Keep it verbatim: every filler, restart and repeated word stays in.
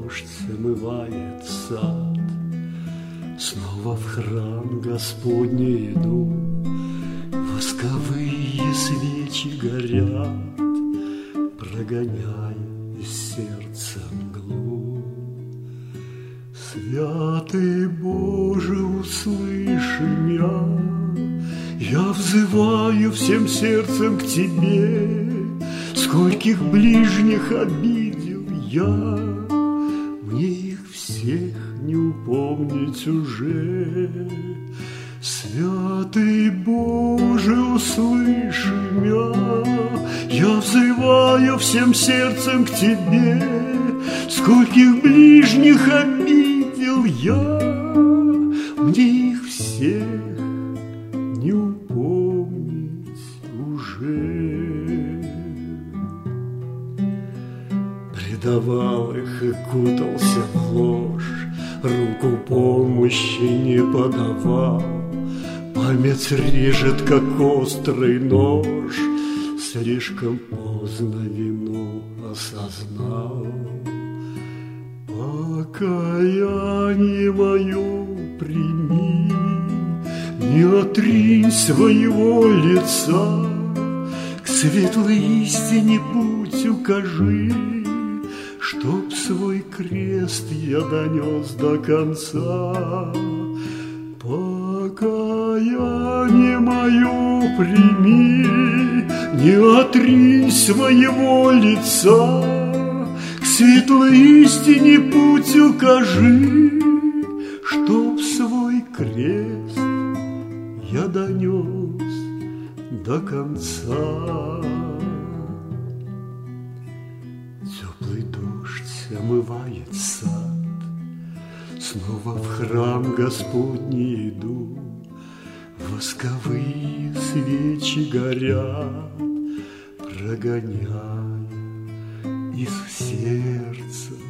дождь омывает сад. Снова в храм Господний иду, восковые свечи горят, прогоняя из сердца мглу. Святый Боже, услыши меня, я взываю всем сердцем к Тебе. Скольких ближних обидел я, мне их всех не упомнить уже. Святый Боже, услыши меня, я взываю всем сердцем к Тебе. Скольких ближних обидел я, мне их всех не упомнить уже. Предавал их и кутался в ложь, руку помощи не подавал. Память режет, как острый нож, слишком поздно вину осознал. Покаяние мое прими, не отринь своего лица, к светлой истине путь укажи, чтоб свой крест я донес до конца. Покаяние мое прими, не отринь своего лица, к светлой истине путь укажи, чтоб свой крест я донес до конца. Теплый дождь омывает сад, снова в храм Господний иду, восковые свечи горят, прогоняя из сердца